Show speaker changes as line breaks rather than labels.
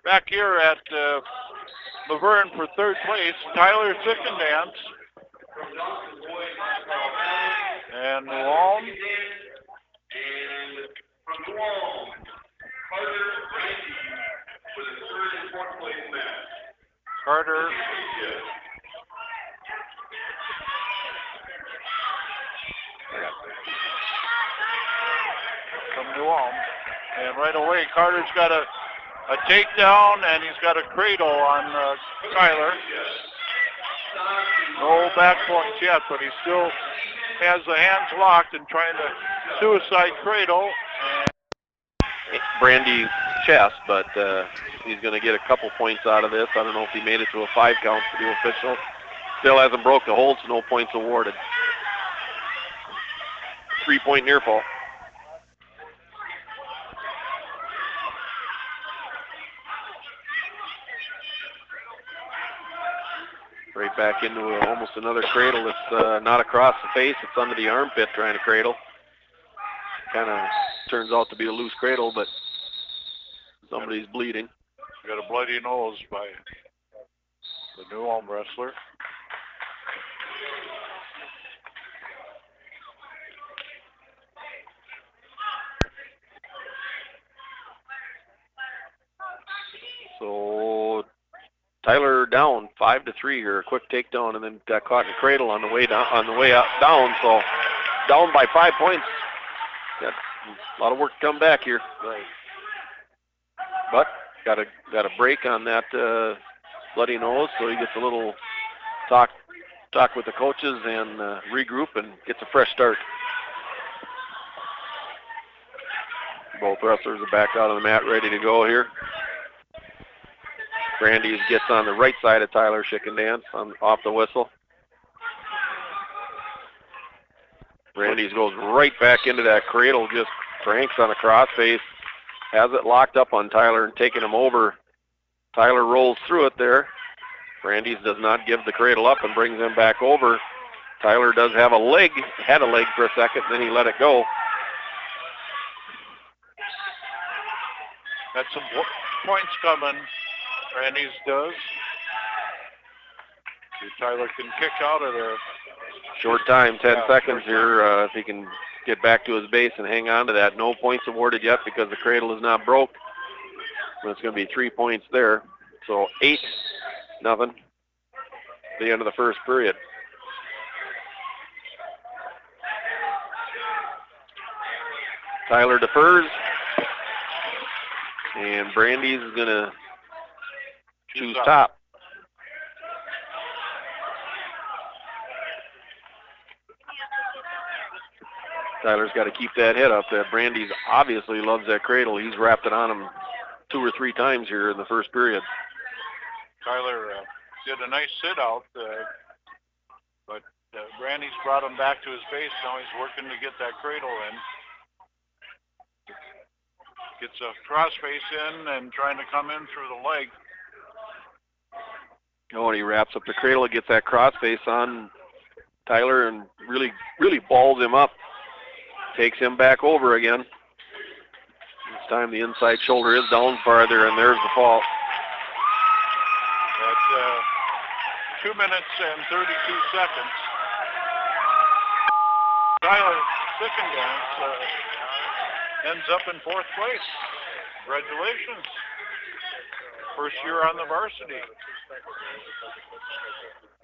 back here at Laverne for third place, Tyler Thickendance. And New Ulm. Carter. From New Ulm. And right away, Carter's got a takedown, and he's got a cradle on Tyler. No back points yet, but he still has the hands locked and trying to suicide cradle.
Brandy chest, but he's going to get a couple points out of this. I don't know if he made it to a 5 count for the official. Still hasn't broke the hold, so no points awarded. 3-point near fall. Right back into almost another cradle. It's not across the face. It's under the armpit trying to cradle. Kind of turns out to be a loose cradle, but somebody's bleeding.
Got a bloody nose by the New Ulm wrestler.
So Tyler down 5-3 here, a quick takedown, and then got caught in the cradle on the way down. Down. So down by 5 points. Got a lot of work to come back here.
Right.
But got a break on that bloody nose, so he gets a little talk with the coaches and regroup and gets a fresh start. Both wrestlers are back out on the mat, ready to go here. Brandy gets on the right side of Tyler Thickendance off the whistle. Brandy's goes right back into that cradle, just cranks on a crossface, has it locked up on Tyler and taking him over. Tyler rolls through it there. Brandy's does not give the cradle up and brings him back over. Tyler does have had a leg for a second, then he let it go.
Got some points coming. Brandy's does. See if Tyler can kick out of there.
Short time, 10 seconds here. If he can get back to his base and hang on to that. No points awarded yet because the cradle is not broke. But it's going to be 3 points there. So 8-0. The end of the first period. Tyler defers. And Brandy's is going to choose top. Tyler's got to keep that head up. That Brandy's obviously loves that cradle. He's wrapped it on him 2 or 3 times here in the first period.
Tyler did a nice sit out, but Brandy's brought him back to his base. Now he's working to get that cradle in. Gets a crossface in and trying to come in through the leg.
Oh, and he wraps up the cradle and gets that crossface on Tyler and really balls him up. Takes him back over again. This time the inside shoulder is down farther, and there's the fall.
At 2 minutes and 32 seconds, Tyler Thickendance ends up in 4th place. Congratulations. First year on the varsity.